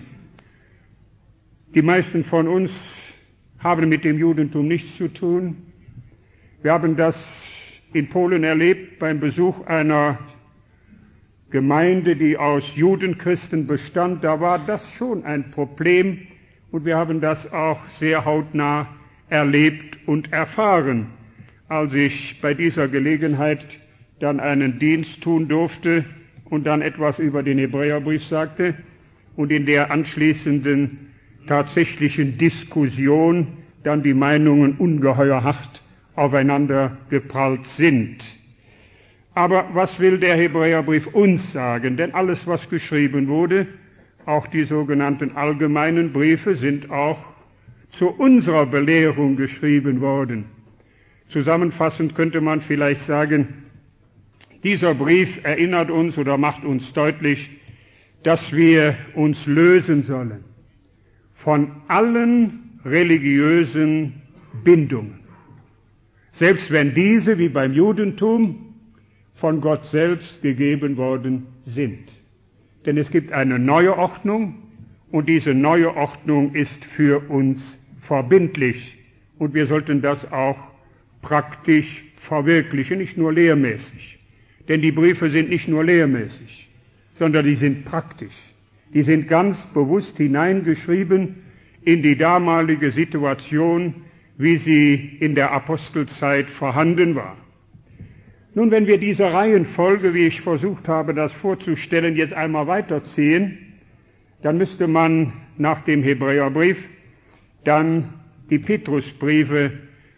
Die meisten von uns haben mit dem Judentum nichts zu tun. Wir haben das in Polen erlebt beim Besuch einer Gemeinde, die aus Judenchristen bestand. Da war das schon ein Problem und wir haben das auch sehr hautnah erlebt und erfahren. Als ich bei dieser Gelegenheit dann einen Dienst tun durfte und dann etwas über den Hebräerbrief sagte und in der anschließenden tatsächlichen Diskussion dann die Meinungen ungeheuer hart aufeinander geprallt sind. Aber was will der Hebräerbrief uns sagen? Denn alles, was geschrieben wurde, auch die sogenannten allgemeinen Briefe, sind auch zu unserer Belehrung geschrieben worden. Zusammenfassend könnte man vielleicht sagen, Dieser Brief erinnert uns oder macht uns deutlich, dass wir uns lösen sollen von allen religiösen Bindungen, selbst wenn diese, wie beim Judentum, von Gott selbst gegeben worden sind. Denn es gibt eine neue Ordnung und diese neue Ordnung ist für uns verbindlich und wir sollten das auch praktisch verwirklichen, nicht nur lehrmäßig. Denn die Briefe sind nicht nur lehrmäßig, sondern die sind praktisch. Die sind ganz bewusst hineingeschrieben in die damalige Situation, wie sie in der Apostelzeit vorhanden war. Nun, wenn wir diese Reihenfolge, wie ich versucht habe, das vorzustellen, jetzt einmal weiterziehen, dann müsste man nach dem Hebräerbrief dann die Petrusbriefe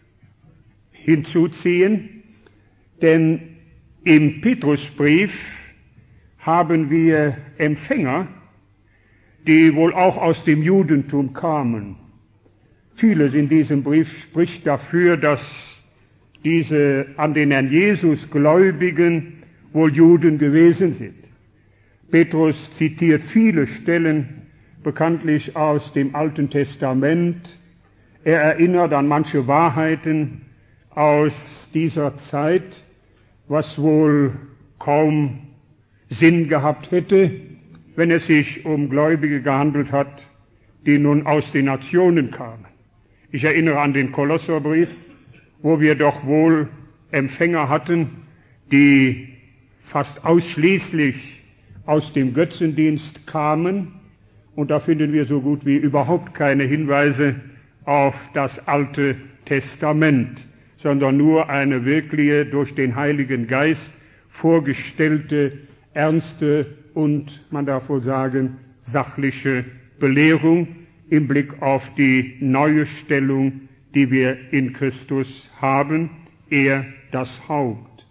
hinzuziehen, denn im Petrusbrief haben wir Empfänger, die wohl auch aus dem Judentum kamen. Vieles in diesem Brief spricht dafür, dass diese an den Herrn Jesus Gläubigen wohl Juden gewesen sind. Petrus zitiert viele Stellen, bekanntlich aus dem Alten Testament. Er erinnert an manche Wahrheiten aus dieser Zeit, was wohl kaum Sinn gehabt hätte, wenn es sich um Gläubige gehandelt hat, die nun aus den Nationen kamen. Ich erinnere an den Kolosserbrief, wo wir doch wohl Empfänger hatten, die fast ausschließlich aus dem Götzendienst kamen, und da finden wir so gut wie überhaupt keine Hinweise auf das Alte Testament, sondern nur eine wirkliche, durch den Heiligen Geist vorgestellte, ernste und, man darf wohl sagen, sachliche Belehrung im Blick auf die neue Stellung, die wir in Christus haben, er das Haupt.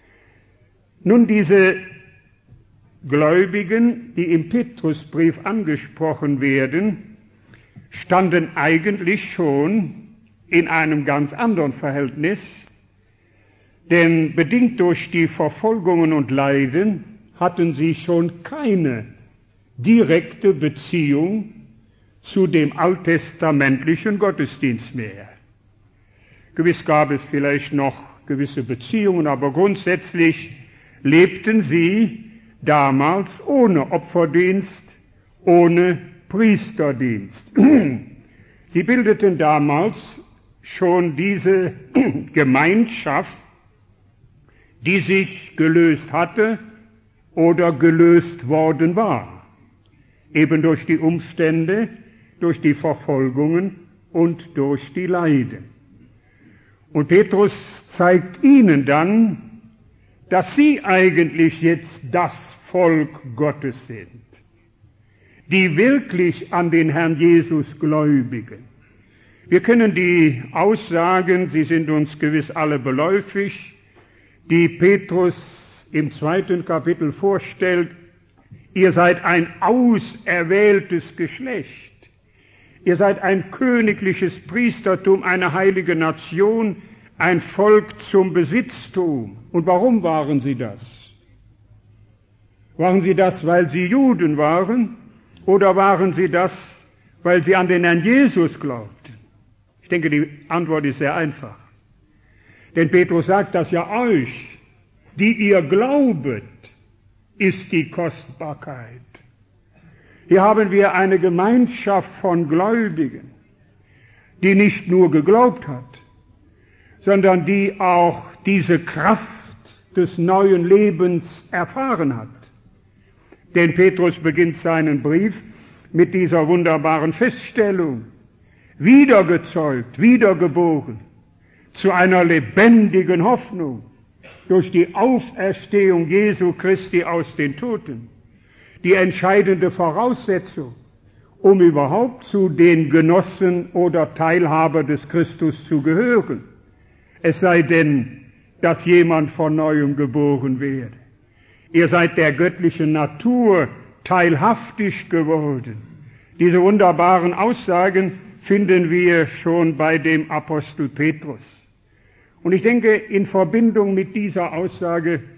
Nun, diese Gläubigen, die im Petrusbrief angesprochen werden, standen eigentlich schon in einem ganz anderen Verhältnis, denn bedingt durch die Verfolgungen und Leiden hatten sie schon keine direkte Beziehung zu dem alttestamentlichen Gottesdienst mehr. Gewiss gab es vielleicht noch gewisse Beziehungen, aber grundsätzlich lebten sie damals ohne Opferdienst, ohne Priesterdienst. Sie bildeten damals schon diese Gemeinschaft, die sich gelöst hatte oder gelöst worden war, eben durch die Umstände, durch die Verfolgungen und durch die Leiden. Und Petrus zeigt ihnen dann, dass sie eigentlich jetzt das Volk Gottes sind, die wirklich an den Herrn Jesus gläubigen. Wir können die Aussagen, sie sind uns gewiss alle beläufig, die Petrus im zweiten Kapitel vorstellt: Ihr seid ein auserwähltes Geschlecht, ihr seid ein königliches Priestertum, eine heilige Nation, ein Volk zum Besitztum. Und warum waren sie das? Waren sie das, weil sie Juden waren, oder waren sie das, weil sie an den Herrn Jesus glaubten? Ich denke, die Antwort ist sehr einfach. Denn Petrus sagt das ja euch, die ihr glaubet, ist die Kostbarkeit. Hier haben wir eine Gemeinschaft von Gläubigen, die nicht nur geglaubt hat, sondern die auch diese Kraft des neuen Lebens erfahren hat. Denn Petrus beginnt seinen Brief mit dieser wunderbaren Feststellung: Wiedergezeugt, wiedergeboren, zu einer lebendigen Hoffnung durch die Auferstehung Jesu Christi aus den Toten. Die entscheidende Voraussetzung, um überhaupt zu den Genossen oder Teilhaber des Christus zu gehören. Es sei denn, dass jemand von Neuem geboren werde. Ihr seid der göttlichen Natur teilhaftig geworden. Diese wunderbaren Aussagen finden wir schon bei dem Apostel Petrus. Und ich denke, in Verbindung mit dieser Aussage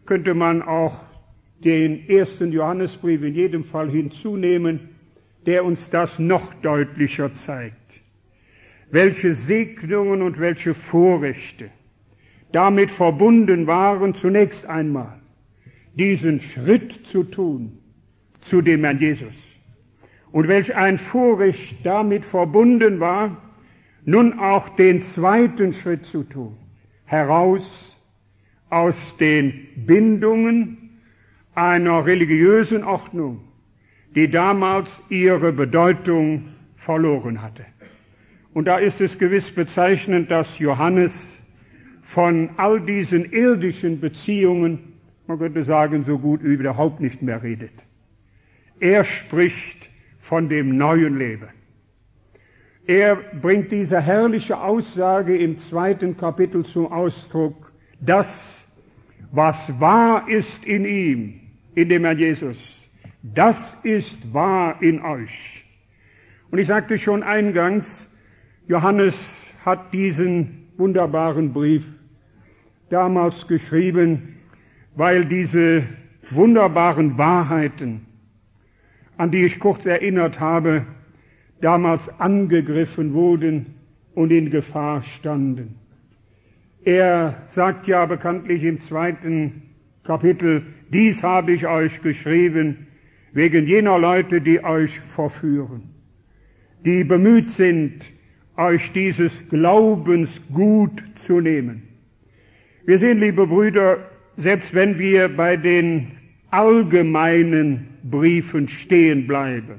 könnte man auch den ersten Johannesbrief in jedem Fall hinzunehmen, der uns das noch deutlicher zeigt. Welche Segnungen und welche Vorrechte damit verbunden waren, zunächst einmal diesen Schritt zu tun zu dem Herrn Jesus. Und welch ein Vorrecht damit verbunden war, nun auch den zweiten Schritt zu tun, heraus aus den Bindungen einer religiösen Ordnung, die damals ihre Bedeutung verloren hatte. Und da ist es gewiss bezeichnend, dass Johannes von all diesen irdischen Beziehungen, man könnte sagen, so gut wie überhaupt nicht mehr redet. Er spricht von dem neuen Leben. Er bringt diese herrliche Aussage im zweiten Kapitel zum Ausdruck, das, was wahr ist in ihm, in dem Herrn Jesus, das ist wahr in euch. Und ich sagte schon eingangs, Johannes hat diesen wunderbaren Brief damals geschrieben, weil diese wunderbaren Wahrheiten, an die ich kurz erinnert habe, damals angegriffen wurden und in Gefahr standen. Er sagt ja bekanntlich im zweiten Kapitel, dies habe ich euch geschrieben, wegen jener Leute, die euch verführen, die bemüht sind, euch dieses Glaubens gut zu nehmen. Wir sehen, liebe Brüder, selbst wenn wir bei den allgemeinen Briefen stehen bleiben,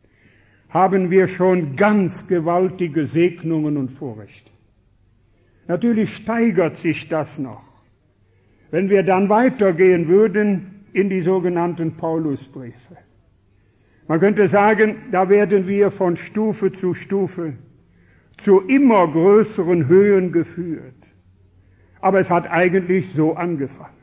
haben wir schon ganz gewaltige Segnungen und Vorrechte. Natürlich steigert sich das noch. Wenn wir dann weitergehen würden in die sogenannten Paulusbriefe. Man könnte sagen, da werden wir von Stufe zu Stufe zu immer größeren Höhen geführt. Aber es hat eigentlich so angefangen.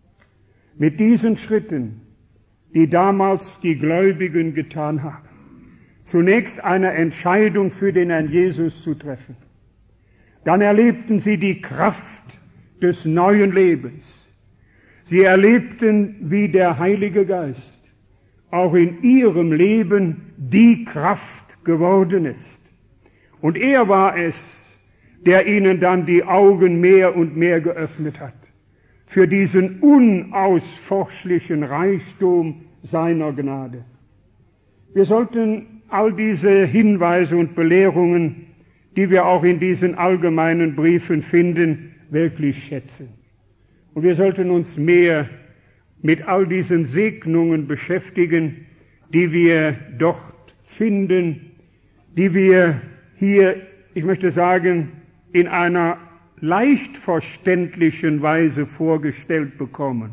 Mit diesen Schritten, die damals die Gläubigen getan haben. Zunächst eine Entscheidung für den Herrn Jesus zu treffen. Dann erlebten sie die Kraft des neuen Lebens. Sie erlebten, wie der Heilige Geist auch in ihrem Leben die Kraft geworden ist. Und er war es, der ihnen dann die Augen mehr und mehr geöffnet hat für diesen unausforschlichen Reichtum seiner Gnade. Wir sollten all diese Hinweise und Belehrungen, die wir auch in diesen allgemeinen Briefen finden, wirklich schätzen. Und wir sollten uns mehr mit all diesen Segnungen beschäftigen, die wir dort finden, die wir hier, ich möchte sagen, in einer leicht verständlichen Weise vorgestellt bekommen.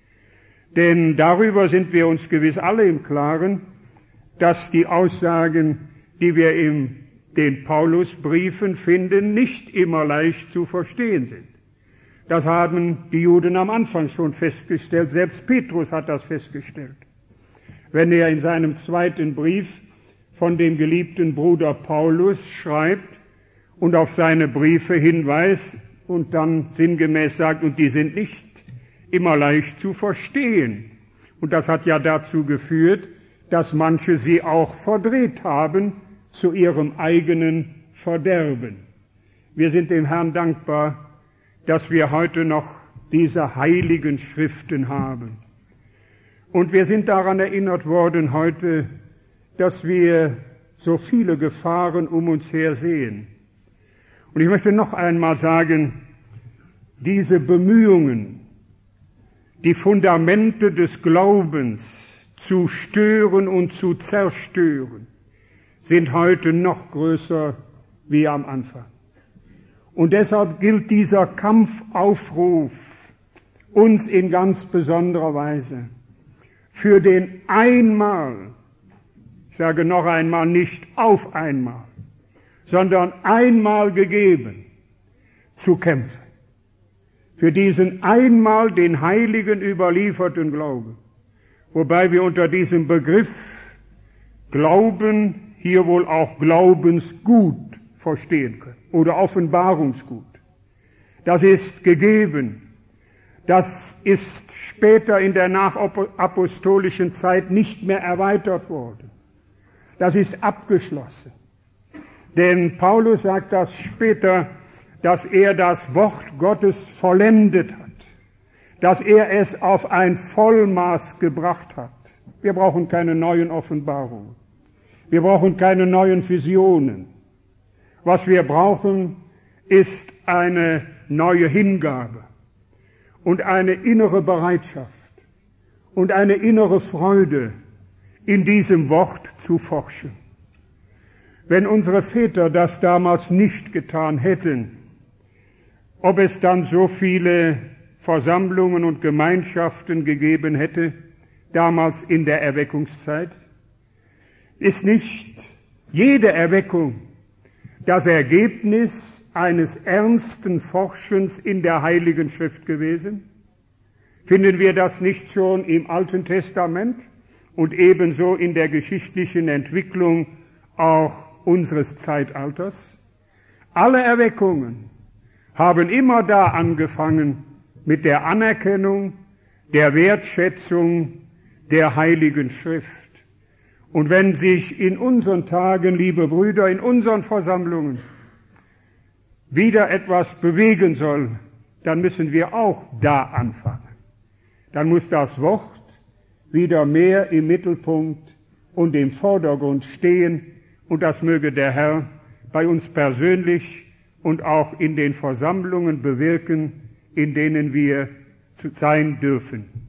Denn darüber sind wir uns gewiss alle im Klaren, dass die Aussagen, die wir in den Paulusbriefen finden, nicht immer leicht zu verstehen sind. Das haben die Juden am Anfang schon festgestellt, selbst Petrus hat das festgestellt. Wenn er in seinem zweiten Brief von dem geliebten Bruder Paulus schreibt und auf seine Briefe hinweist und dann sinngemäß sagt, und die sind nicht immer leicht zu verstehen. Und das hat ja dazu geführt, dass manche sie auch verdreht haben zu ihrem eigenen Verderben. Wir sind dem Herrn dankbar, dass wir heute noch diese heiligen Schriften haben. Und wir sind daran erinnert worden heute, dass wir so viele Gefahren um uns her sehen. Und ich möchte noch einmal sagen, diese Bemühungen, die Fundamente des Glaubens zu stören und zu zerstören, sind heute noch größer wie am Anfang. Und deshalb gilt dieser Kampfaufruf uns in ganz besonderer Weise für den einmal, ich sage noch einmal, nicht auf einmal, sondern einmal gegeben, zu kämpfen. Für diesen einmal den Heiligen überlieferten Glauben. Wobei wir unter diesem Begriff Glauben hier wohl auch Glaubensgut verstehen können oder Offenbarungsgut. Das ist gegeben. Das ist später in der nachapostolischen Zeit nicht mehr erweitert worden. Das ist abgeschlossen. Denn Paulus sagt das später, dass er das Wort Gottes vollendet hat, dass er es auf ein Vollmaß gebracht hat. Wir brauchen keine neuen Offenbarungen. Wir brauchen keine neuen Visionen. Was wir brauchen, ist eine neue Hingabe und eine innere Bereitschaft und eine innere Freude, in diesem Wort zu forschen. Wenn unsere Väter das damals nicht getan hätten, ob es dann so viele Versammlungen und Gemeinschaften gegeben hätte, damals in der Erweckungszeit, ist nicht jede Erweckung das Ergebnis eines ernsten Forschens in der Heiligen Schrift gewesen? Finden wir das nicht schon im Alten Testament und ebenso in der geschichtlichen Entwicklung auch unseres Zeitalters? Alle Erweckungen haben immer da angefangen mit der Anerkennung, der Wertschätzung der Heiligen Schrift. Und wenn sich in unseren Tagen, liebe Brüder, in unseren Versammlungen wieder etwas bewegen soll, dann müssen wir auch da anfangen. Dann muss das Wort wieder mehr im Mittelpunkt und im Vordergrund stehen, und das möge der Herr bei uns persönlich und auch in den Versammlungen bewirken, in denen wir sein dürfen.